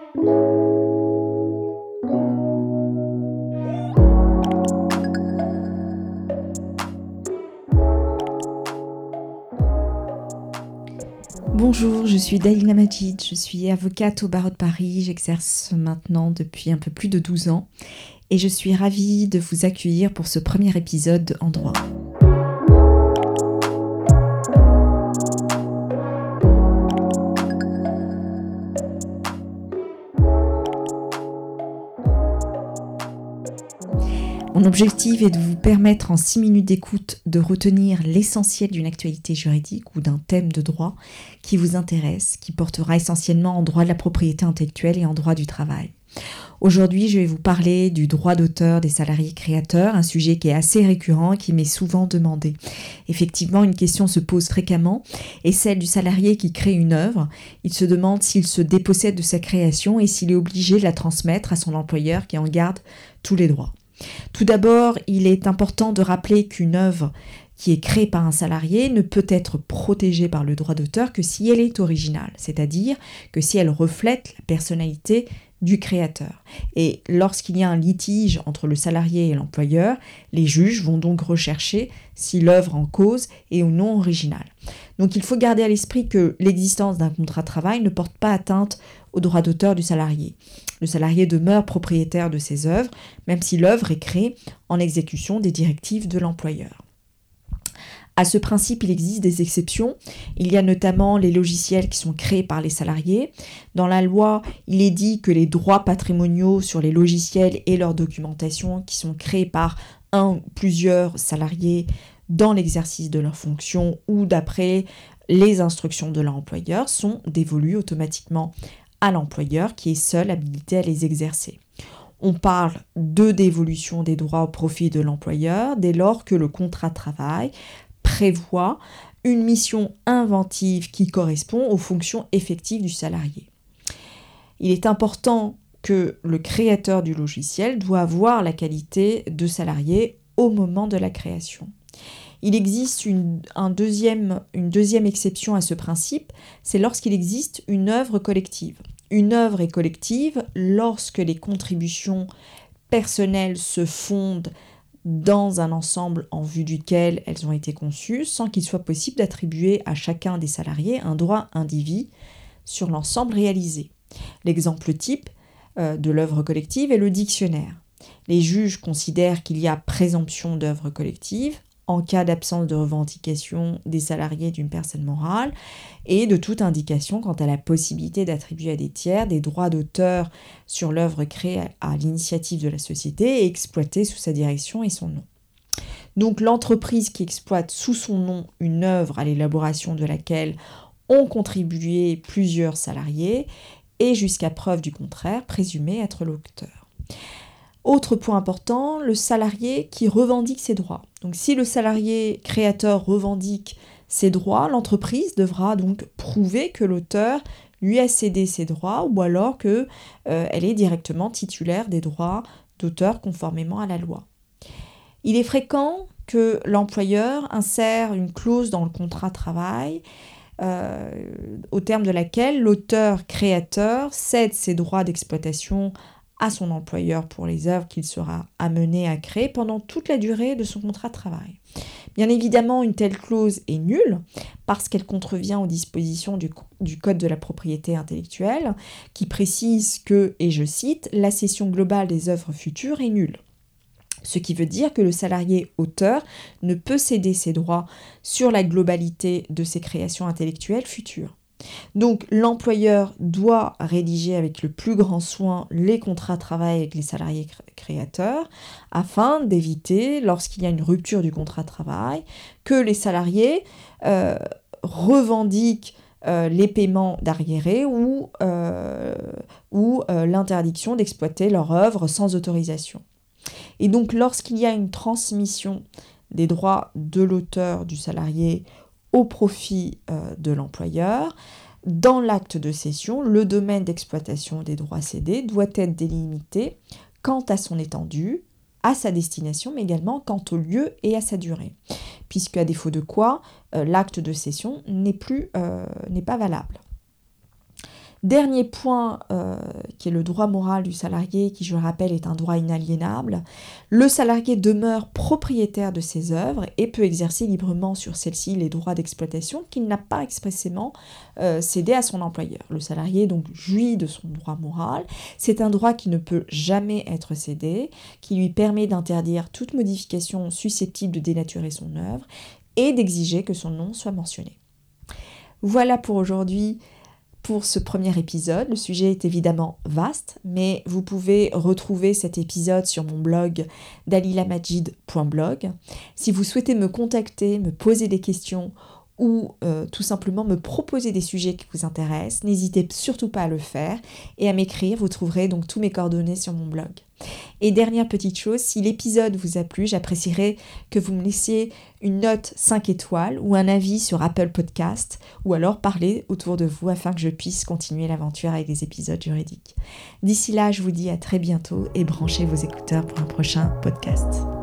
Bonjour, je suis Dalila Majid, je suis avocate au barreau de Paris, j'exerce maintenant depuis un peu plus de 12 ans et je suis ravie de vous accueillir pour ce premier épisode de En droit. Mon objectif est de vous permettre en 6 minutes d'écoute de retenir l'essentiel d'une actualité juridique ou d'un thème de droit qui vous intéresse, qui portera essentiellement en droit de la propriété intellectuelle et en droit du travail. Aujourd'hui, je vais vous parler du droit d'auteur des salariés créateurs, un sujet qui est assez récurrent et qui m'est souvent demandé. Effectivement, une question se pose fréquemment, et celle du salarié qui crée une œuvre. Il se demande s'il se dépossède de sa création et s'il est obligé de la transmettre à son employeur qui en garde tous les droits. Tout d'abord, il est important de rappeler qu'une œuvre qui est créée par un salarié ne peut être protégée par le droit d'auteur que si elle est originale, c'est-à-dire que si elle reflète la personnalité du créateur. Et lorsqu'il y a un litige entre le salarié et l'employeur, les juges vont donc rechercher si l'œuvre en cause est ou non originale. Donc il faut garder à l'esprit que l'existence d'un contrat de travail ne porte pas atteinte au droit d'auteur du salarié. Le salarié demeure propriétaire de ses œuvres, même si l'œuvre est créée en exécution des directives de l'employeur. À ce principe, il existe des exceptions. Il y a notamment les logiciels qui sont créés par les salariés. Dans la loi, il est dit que les droits patrimoniaux sur les logiciels et leur documentation qui sont créés par un ou plusieurs salariés dans l'exercice de leurs fonctions ou d'après les instructions de l'employeur sont dévolus automatiquement à l'employeur qui est seul habilité à les exercer. On parle de dévolution des droits au profit de l'employeur dès lors que le contrat de travail prévoit une mission inventive qui correspond aux fonctions effectives du salarié. Il est important que le créateur du logiciel doit avoir la qualité de salarié au moment de la création. Il existe une deuxième exception à ce principe, c'est lorsqu'il existe une œuvre collective. Une œuvre est collective lorsque les contributions personnelles se fondent dans un ensemble en vue duquel elles ont été conçues, sans qu'il soit possible d'attribuer à chacun des salariés un droit indivis sur l'ensemble réalisé. L'exemple type de l'œuvre collective est le dictionnaire. Les juges considèrent qu'il y a présomption d'œuvre collective en cas d'absence de revendication des salariés d'une personne morale et de toute indication quant à la possibilité d'attribuer à des tiers des droits d'auteur sur l'œuvre créée à l'initiative de la société et exploitée sous sa direction et son nom. Donc l'entreprise qui exploite sous son nom une œuvre à l'élaboration de laquelle ont contribué plusieurs salariés est jusqu'à preuve du contraire présumée être l'auteur. Autre point important, le salarié qui revendique ses droits. Donc si le salarié créateur revendique ses droits, l'entreprise devra donc prouver que l'auteur lui a cédé ses droits ou alors qu'elle est directement titulaire des droits d'auteur conformément à la loi. Il est fréquent que l'employeur insère une clause dans le contrat de travail au terme de laquelle l'auteur créateur cède ses droits d'exploitation à son employeur pour les œuvres qu'il sera amené à créer pendant toute la durée de son contrat de travail. Bien évidemment, une telle clause est nulle parce qu'elle contrevient aux dispositions du Code de la propriété intellectuelle qui précise que, et je cite, « la cession globale des œuvres futures est nulle ». Ce qui veut dire que le salarié auteur ne peut céder ses droits sur la globalité de ses créations intellectuelles futures. Donc l'employeur doit rédiger avec le plus grand soin les contrats de travail avec les salariés créateurs afin d'éviter, lorsqu'il y a une rupture du contrat de travail, que les salariés revendiquent les paiements d'arriérés ou l'interdiction d'exploiter leur œuvre sans autorisation. Et donc lorsqu'il y a une transmission des droits de l'auteur du salarié au profit de l'employeur, dans l'acte de cession, le domaine d'exploitation des droits cédés doit être délimité quant à son étendue, à sa destination, mais également quant au lieu et à sa durée, puisque à défaut de quoi, l'acte de cession n'est pas valable. Dernier point, qui est le droit moral du salarié, qui je le rappelle est un droit inaliénable. Le salarié demeure propriétaire de ses œuvres et peut exercer librement sur celles-ci les droits d'exploitation qu'il n'a pas expressément cédés à son employeur. Le salarié donc jouit de son droit moral. C'est un droit qui ne peut jamais être cédé, qui lui permet d'interdire toute modification susceptible de dénaturer son œuvre et d'exiger que son nom soit mentionné. Voilà pour aujourd'hui. Pour ce premier épisode, le sujet est évidemment vaste, mais vous pouvez retrouver cet épisode sur mon blog dalilamajid.blog. Si vous souhaitez me contacter, me poser des questions ou tout simplement me proposer des sujets qui vous intéressent, n'hésitez surtout pas à le faire et à m'écrire, vous trouverez donc tous mes coordonnées sur mon blog. Et dernière petite chose, si l'épisode vous a plu, j'apprécierais que vous me laissiez une note 5 étoiles ou un avis sur Apple Podcast ou alors parler autour de vous afin que je puisse continuer l'aventure avec des épisodes juridiques. D'ici là, je vous dis à très bientôt et branchez vos écouteurs pour un prochain podcast.